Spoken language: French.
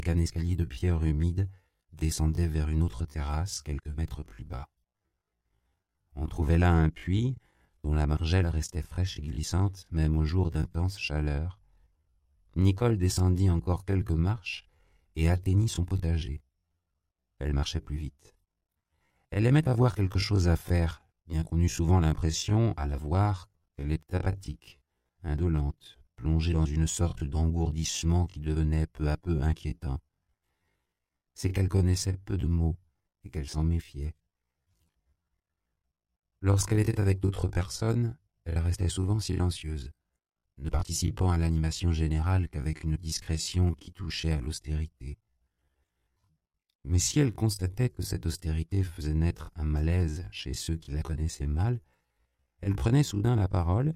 qu'un escalier de pierre humide descendait vers une autre terrasse quelques mètres plus bas. On trouvait là un puits dont la margelle restait fraîche et glissante même au jour d'intenses chaleurs. Nicole descendit encore quelques marches et atteignit son potager. Elle marchait plus vite. Elle aimait avoir quelque chose à faire, bien qu'on eût souvent l'impression, à la voir, qu'elle était apathique, indolente, plongée dans une sorte d'engourdissement qui devenait peu à peu inquiétant. C'est qu'elle connaissait peu de mots et qu'elle s'en méfiait. Lorsqu'elle était avec d'autres personnes, elle restait souvent silencieuse, ne participant à l'animation générale qu'avec une discrétion qui touchait à l'austérité. Mais si elle constatait que cette austérité faisait naître un malaise chez ceux qui la connaissaient mal, elle prenait soudain la parole